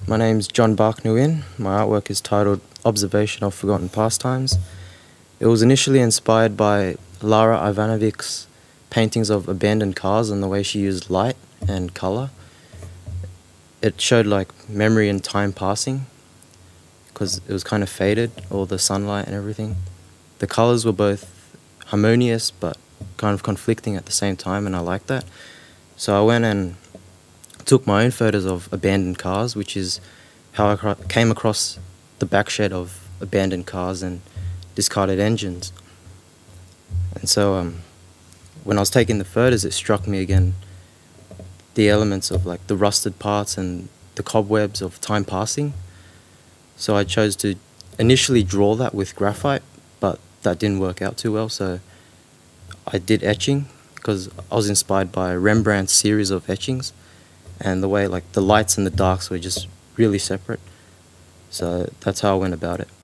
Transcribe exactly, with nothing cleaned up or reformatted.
My name's John Bark Nguyen. My artwork is titled Observation of Forgotten Pastimes. It was initially inspired by Lara Ivanovic's paintings of abandoned cars and the way she used light and colour. It showed like memory and time passing because it was kind of faded, all the sunlight and everything. The colours were both harmonious but kind of conflicting at the same time, and I liked that. So I went and took my own photos of abandoned cars, which is how I cro- came across the back shed of abandoned cars and discarded engines. And so um, when I was taking the photos, it struck me again the elements of like the rusted parts and the cobwebs of time passing. So I chose to initially draw that with graphite, but that didn't work out too well. So I did etching because I was inspired by Rembrandt's series of etchings, and the way like the lights and the darks were just really separate. So that's how I went about it.